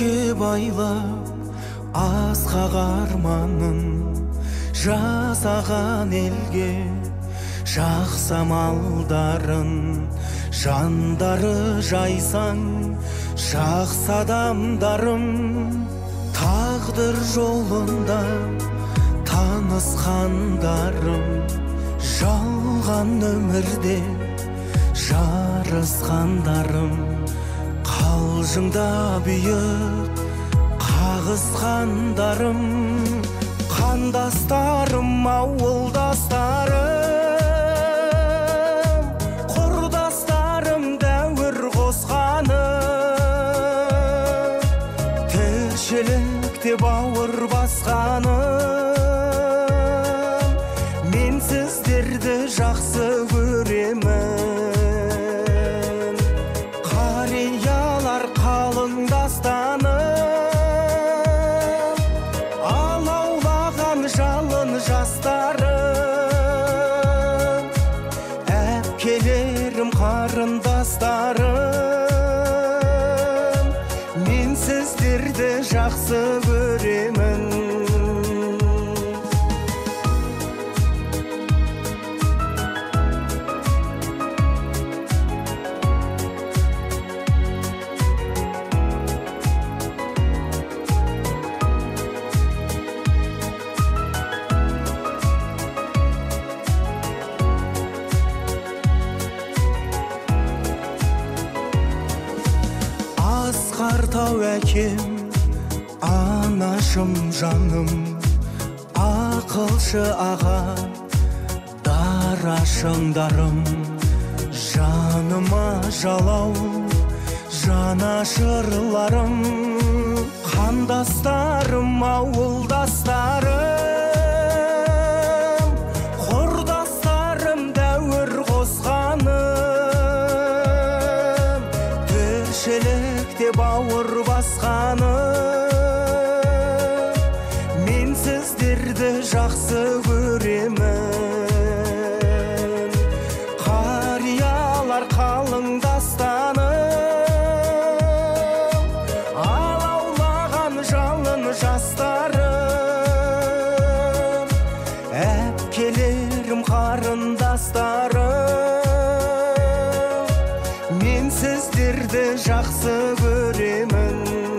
жүрекке байлап асқақ арманын, жасаған елге жақсы амалдарын, жандары жайсаң жақсы адамдарым, тағдыр жолында танысқандарым, жалған өмірде жарысқандарым, қалжыңда биік қағысқандарым, қандастарым, ауылдастарым, құрдастарым, дәуір қосқаным, тіршілікте бауыр басқаным, мен сіздерді жақсы көремін. Қариялар қалың дастаным, алаулаған жалын жастарым, әпкелерім, қарындастарым, мен сіздерді жақсы көремін. Асқар тау әкем, анашым жаным, ақылшы аға, дарашыңдарым, жаныма жалау, жанашырларым, қандастарым, ауылдастарым, құрдастарым, дәуір қосқаным, тіршілікте бауыр басқаным, мен сіздерді жақсы көремін. Қариялар қалың дастаным, алаулаған жалын жастарым, әпкелерім, қарындастарым, мен сіздерді жақсы көремін.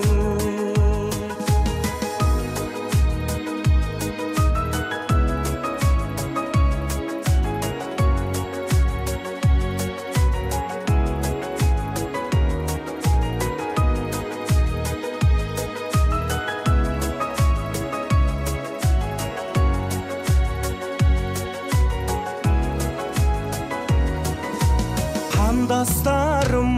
Қандастарым,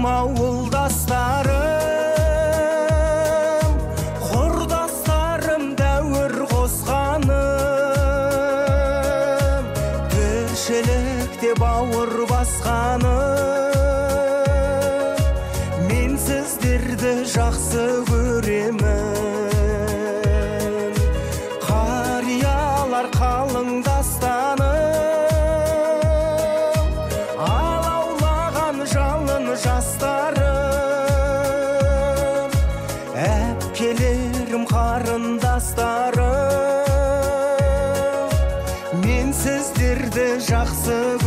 ауылдастарым, құрдастарым, дәуір қосқаным, тіршілікте бауыр басқаным, мен сіздерді жақсы көремін. Қариялар қалың дастаным, жалын жастарым, әпкелерім, қарындастарым, мен сіздерді жақсы